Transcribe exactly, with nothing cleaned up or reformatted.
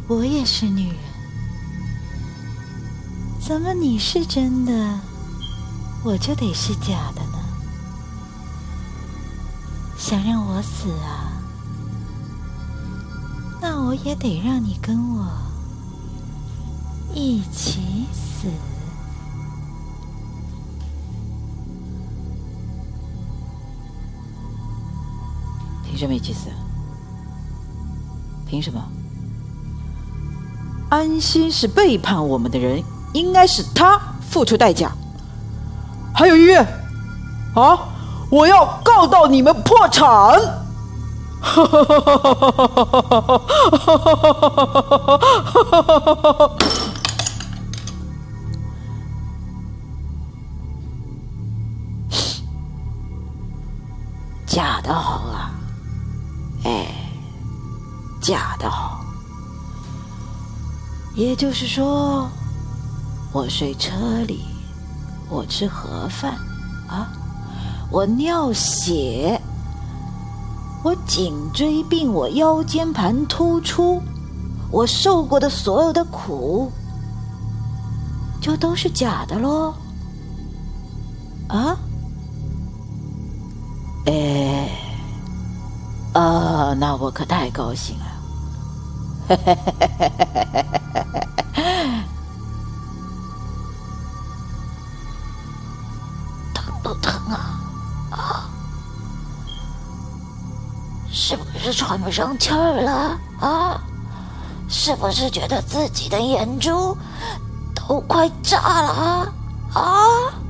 我也是女人，怎么你是真的，我就得是假的呢？想让我死啊？那我也得让你跟我一起死。 凭什么一起死？凭什么？安心是背叛我们的人，应该是他付出代价。还有医院啊，我要告到你们破产！假的好啊，哎，假的好。也就是说，我睡车里，我吃盒饭啊，我尿血，我颈椎病，我腰间盘突出，我受过的所有的苦，就都是假的咯。啊？哎，啊，那我可太高兴了。疼不疼啊？啊？是不是喘不上气儿了？啊？是不是觉得自己的眼珠都快炸了啊？啊？